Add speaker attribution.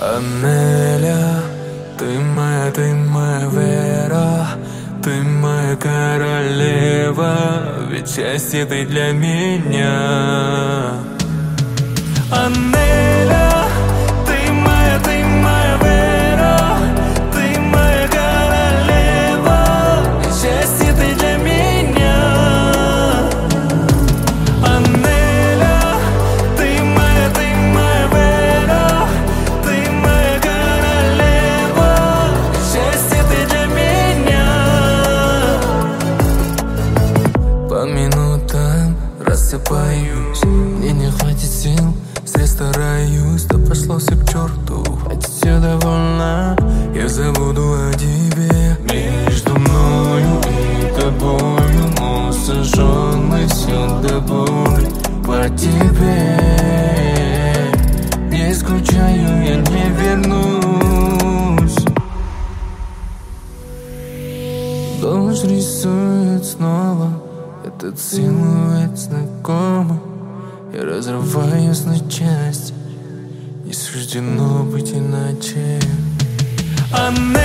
Speaker 1: Анеля, ты моя Вера, ты моя королева, ведь счастье ты для меня. Анеля, ты моя Вера, ты моя королева, ведь счастье ты для меня. Анеля, ты моя Вера, ты моя королева, ведь счастье ты для меня. По минутам рассыпаюсь, мне не хватит сил, зря стараюсь, да пошло все к черту. Хватит, все довольно, я забуду о тебе. Между мною и тобою мост сожженный, все до боли по тебе. Не скучаю, я не вернусь. Дождь рисует снова этот силуэт знакомый. Я разрываюсь на части, не суждено быть иначе.